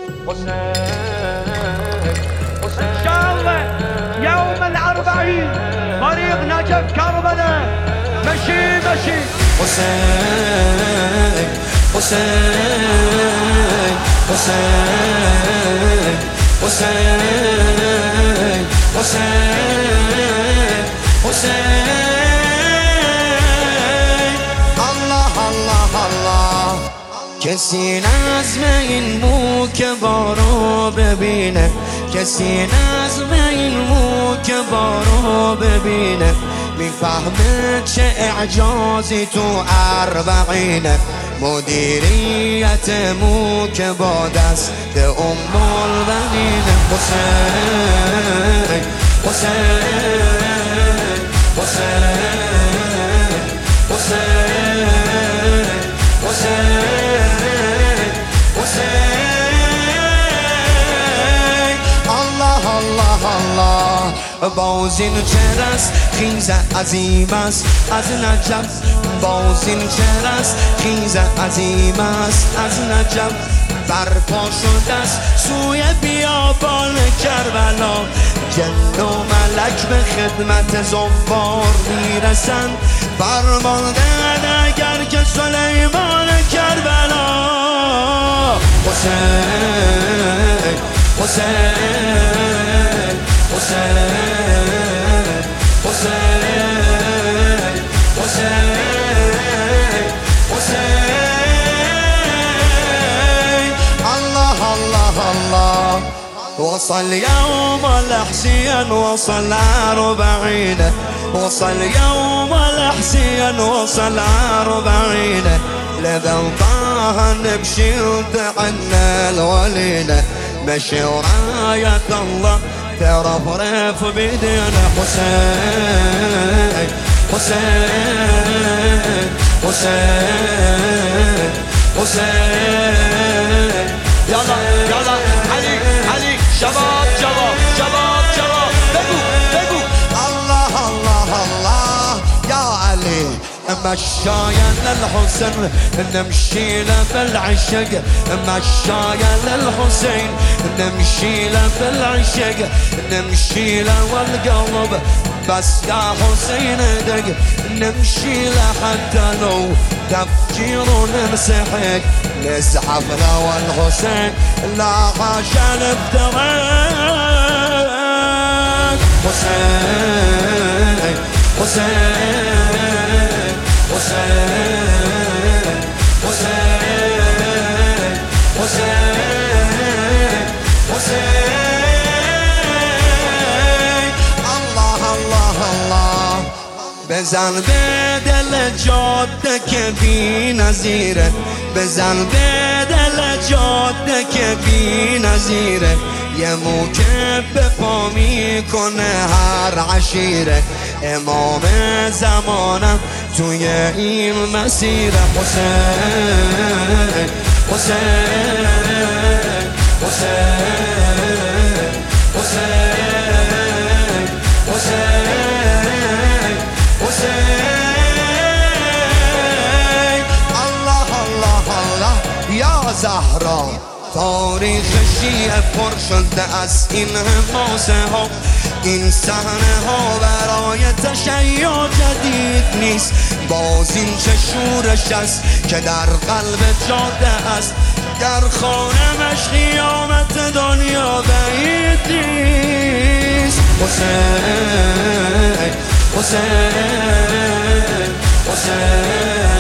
إن شاء الله يوم الأربعين طريق نجف كربلاء مشي مشي. حسين حسين حسين حسين حسين حسین. الله الله الله. کسی نظم این مو که بارو ببینه، کسی نظم این مو که بارو ببینه، میفهمه چه اعجازی تو اربعینه. مدیریت مو که با دست ام البنین. حسین حسین حسین حسین حسین حسین. الله الله الله. بازین چرست خیز عظیم است از نجف، بازین چرست خیز عظیم است از نجف. برپا شده است سوی بیابان کربلا، جن و ملک به خدمت زوار میرسند. فرمان دهد اگر که سلیمان کربلا. حسین حسین حسین حسین حسین حسین. الله الله الله. وصل يوم الحسين وصل 40، وصل يوم الحسين وصل 40. لذوقها نمشي وتعنى الوليلة، مشي وراية الله ترفرف بيدينا. حسين حسين حسين حسين. يلا يلا علي علي شباب شباب شباب شباب بقو بقو. الله الله الله. يا علي مشايا للحسن نمشي له في العشق، مشايا للحسين نمشي له في العشق، نمشي له والقلب بس يا حسين دق، نمشي له حتى لو تفجير ونمسحك، نزحف له والحسين لا حاشا نفترق. حسين حسين حسين حسين حسين حسين. الله الله الله. بزن به دل جاده که بی نظیره، بزن به دل جاده که بی نظیره. یه مو که به پا میکنه هر عشیره، امام زمانم توی این مسیر. حسین حسین حسین حسین حسین حسین. الله الله الله. یا زهرا تاریخ شیعه پر شده از این حماسه ها، این صحنه ها برای تشیع جدید نیست. باز این چه شورش است که در قلب جاده است، در خانمش قیامت دنیا بعید نیست. حسین حسین حسین